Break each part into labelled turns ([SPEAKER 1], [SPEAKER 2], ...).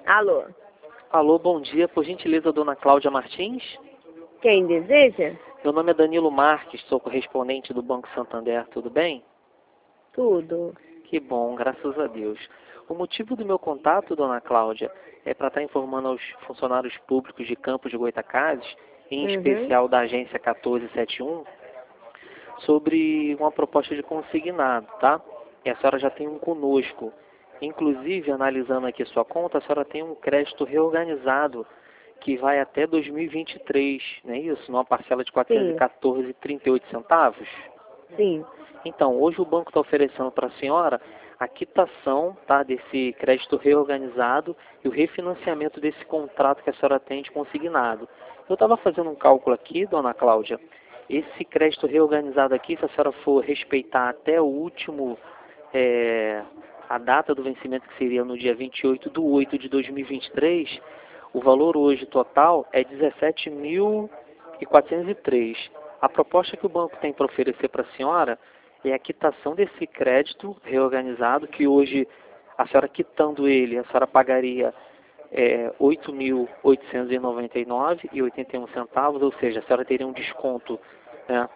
[SPEAKER 1] Alô?
[SPEAKER 2] Alô, bom dia. Por gentileza, dona Cláudia Martins?
[SPEAKER 1] Quem deseja?
[SPEAKER 2] Meu nome é Danilo Marques, sou correspondente do Banco Santander, tudo bem?
[SPEAKER 1] Tudo.
[SPEAKER 2] Que bom, graças a Deus. O motivo do meu contato, dona Cláudia, é para estar informando aos funcionários públicos de Campos de Goytacazes, em especial da agência 1471, sobre uma proposta de consignado, tá? E a senhora já tem um conosco. Inclusive, analisando aqui sua conta, a senhora tem um crédito reorganizado que vai até 2023, não é isso? Numa parcela de R$
[SPEAKER 1] Sim.
[SPEAKER 2] 414,38.
[SPEAKER 1] Sim.
[SPEAKER 2] Então, hoje o banco está oferecendo para a senhora a quitação, tá, desse crédito reorganizado e o refinanciamento desse contrato que a senhora tem de consignado. Eu estava fazendo um cálculo aqui, dona Cláudia. Esse crédito reorganizado aqui, se a senhora for respeitar até o último, a data do vencimento, que seria no dia 28 de 2023, o valor hoje total é 17.403. A proposta que o banco tem para oferecer para a senhora é a quitação desse crédito reorganizado, que hoje, a senhora quitando ele, a senhora pagaria R$ 8.899,81, ou seja, a senhora teria um desconto, né,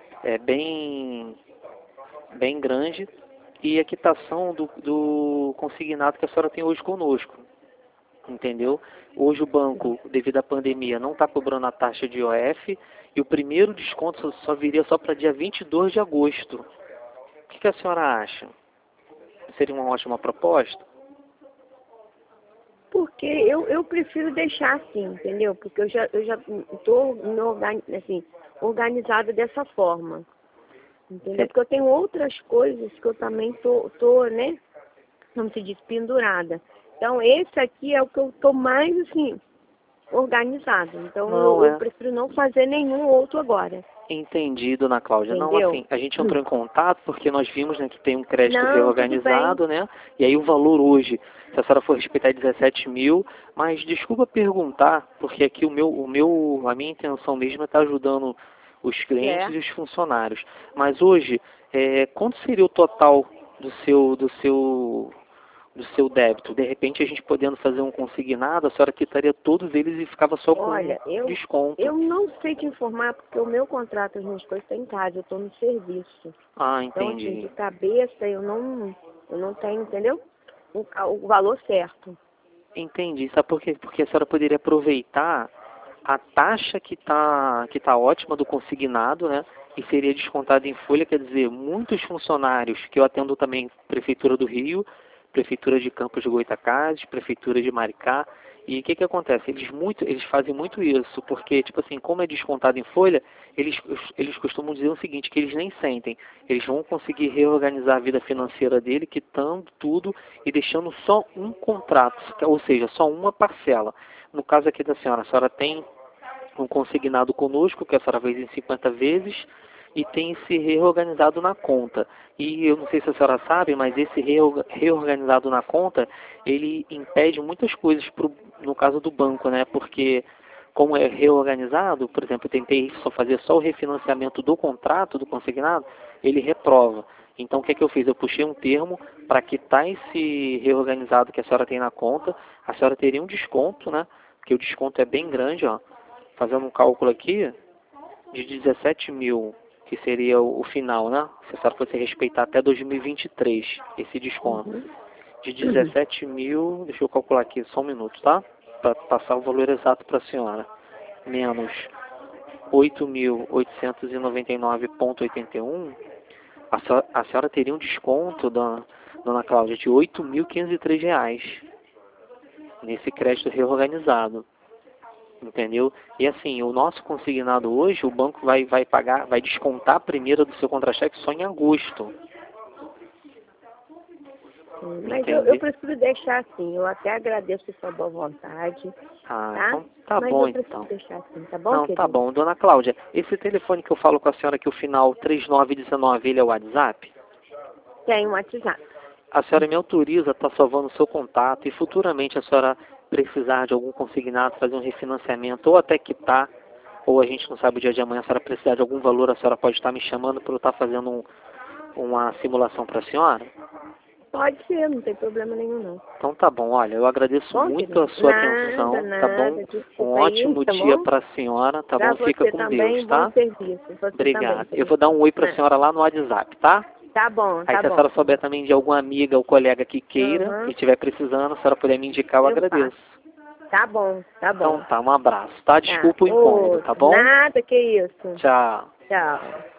[SPEAKER 2] bem grande, e a quitação do consignado que a senhora tem hoje conosco. Entendeu? Hoje o banco, devido à pandemia, não está cobrando a taxa de IOF e o primeiro desconto só viria só para dia 22 de agosto. O que a senhora acha? Seria uma ótima proposta?
[SPEAKER 1] Porque eu prefiro deixar assim, entendeu? Porque eu já estou assim, organizada dessa forma. Entendeu? Porque eu tenho outras coisas que eu também tô, né? Como se diz, pendurada. Então, esse aqui é o que eu estou mais, assim, organizado. Então, eu prefiro não fazer nenhum outro agora.
[SPEAKER 2] Entendi, dona Cláudia.
[SPEAKER 1] Entendeu?
[SPEAKER 2] Não, assim, a gente entrou em contato porque nós vimos, né, que tem um crédito
[SPEAKER 1] Não,
[SPEAKER 2] reorganizado, né? E aí o valor hoje, se a senhora for respeitar, é 17 mil. Mas desculpa perguntar, porque aqui a minha intenção mesmo é estar ajudando os clientes e os funcionários. Mas hoje, quanto seria o total do seu débito? De repente, a gente podendo fazer um consignado, a senhora quitaria todos eles e ficava só com desconto.
[SPEAKER 1] Eu não sei te informar, porque o meu contrato, as minhas coisas estão em casa, eu estou no serviço.
[SPEAKER 2] Ah,
[SPEAKER 1] Então,
[SPEAKER 2] entendi.
[SPEAKER 1] assim, de cabeça, eu não tenho, entendeu? O valor certo.
[SPEAKER 2] Entendi. Sabe por quê? Porque a senhora poderia aproveitar a taxa que tá ótima do consignado, né? E seria descontada em folha, quer dizer, muitos funcionários que eu atendo também, Prefeitura do Rio, Prefeitura de Campos de Goytacazes, Prefeitura de Maricá. E o que acontece? Eles fazem muito isso, porque, tipo assim, como é descontado em folha, eles costumam dizer o seguinte, que eles nem sentem. Eles vão conseguir reorganizar a vida financeira dele, quitando tudo e deixando só um contrato, ou seja, só uma parcela. No caso aqui da senhora, a senhora tem um consignado conosco, que a senhora fez em 50 vezes, e tem esse reorganizado na conta. E eu não sei se a senhora sabe, mas esse reorganizado na conta, ele impede muitas coisas no caso do banco, né? Porque como é reorganizado, por exemplo, eu tentei fazer só o refinanciamento do contrato, do consignado, ele reprova. Então o que eu fiz? Eu puxei um termo para quitar esse reorganizado que a senhora tem na conta, a senhora teria um desconto, né? Porque o desconto é bem grande, ó. Fazendo um cálculo aqui, de 17 mil, que seria o final, né? Se a senhora fosse respeitar até 2023, esse desconto. De 17 mil, deixa eu calcular aqui, só um minuto, tá? Para passar o valor exato para a senhora. Menos 8.899,81, a senhora teria um desconto, dona Cláudia, de R$ 8.503 nesse crédito reorganizado. Entendeu? E assim, o nosso consignado hoje, o banco vai pagar, vai descontar a primeira do seu contra-cheque só em agosto.
[SPEAKER 1] Mas eu prefiro deixar assim, eu até agradeço a sua boa vontade.
[SPEAKER 2] Então tá
[SPEAKER 1] mas
[SPEAKER 2] bom,
[SPEAKER 1] eu prefiro deixar assim, tá bom,
[SPEAKER 2] Não,
[SPEAKER 1] querido?
[SPEAKER 2] tá bom. Dona Cláudia, esse telefone que eu falo com a senhora aqui, o final 3919, ele é o WhatsApp?
[SPEAKER 1] Tem um WhatsApp.
[SPEAKER 2] A senhora me autoriza a estar salvando o seu contato e futuramente a senhora precisar de algum consignado, fazer um refinanciamento ou até quitar, ou a gente não sabe o dia de amanhã, a senhora precisar de algum valor, a senhora pode estar me chamando para eu estar fazendo uma simulação para a senhora?
[SPEAKER 1] Pode ser, não tem problema nenhum, não.
[SPEAKER 2] Então tá bom, olha, eu agradeço
[SPEAKER 1] Bom,
[SPEAKER 2] muito
[SPEAKER 1] querido,
[SPEAKER 2] a sua
[SPEAKER 1] nada,
[SPEAKER 2] atenção, tá
[SPEAKER 1] nada,
[SPEAKER 2] bom?
[SPEAKER 1] desculpa
[SPEAKER 2] Um ótimo
[SPEAKER 1] aí, tá
[SPEAKER 2] dia
[SPEAKER 1] bom?
[SPEAKER 2] para a senhora, tá
[SPEAKER 1] Pra
[SPEAKER 2] bom? Fica
[SPEAKER 1] você
[SPEAKER 2] com
[SPEAKER 1] também,
[SPEAKER 2] Deus,
[SPEAKER 1] bom
[SPEAKER 2] tá?
[SPEAKER 1] serviço. Você
[SPEAKER 2] Obrigado.
[SPEAKER 1] também,
[SPEAKER 2] Eu vou dar um oi para a senhora lá no WhatsApp, tá?
[SPEAKER 1] Tá bom,
[SPEAKER 2] Aí
[SPEAKER 1] tá
[SPEAKER 2] se a
[SPEAKER 1] bom.
[SPEAKER 2] senhora souber também de alguma amiga ou colega que queira, que
[SPEAKER 1] Uhum,
[SPEAKER 2] estiver precisando, a senhora puder me indicar, eu
[SPEAKER 1] eu faço.
[SPEAKER 2] agradeço.
[SPEAKER 1] Tá bom, tá
[SPEAKER 2] Então
[SPEAKER 1] bom.
[SPEAKER 2] tá, um abraço, tá?
[SPEAKER 1] Tá.
[SPEAKER 2] Desculpa o incômodo, tá bom?
[SPEAKER 1] Nada, que isso.
[SPEAKER 2] Tchau.
[SPEAKER 1] Tchau.